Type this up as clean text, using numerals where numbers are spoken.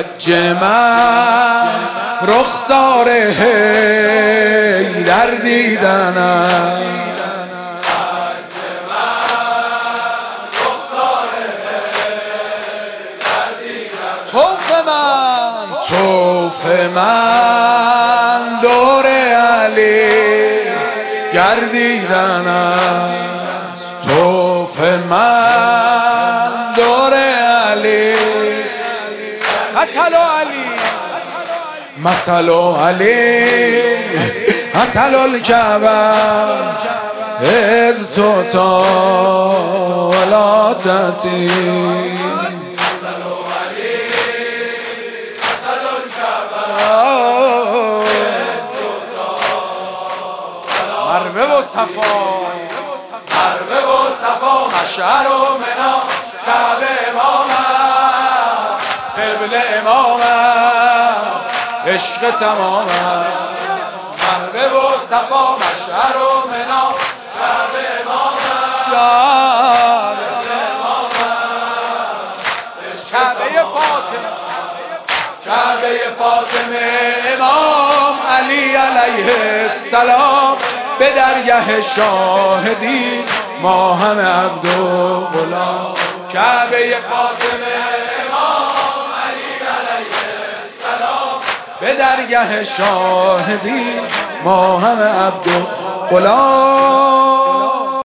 حج من رخسار حیدر دیدن است، طوف من دور علی گردیدن است، طوف من دور علی. مثل علی مثل علی مثل الکعبه از تو تا ولاتتی. مروه و صفا، مروه و صفا، مشعر و منا، کعبه امامم، قبله امامم، عشق تمامم. مروه و صفا، مشعر و منا، کعبه امامم، قبله امامم، کعبه فاطمه، کعبه فاطمه، امام علی علیه السلام به درگه شاهدی ما همه عبد و غلام. کعبه فاطمه، امام علی علیه السلام به درگه شاهدی ما همه عبد و غلام.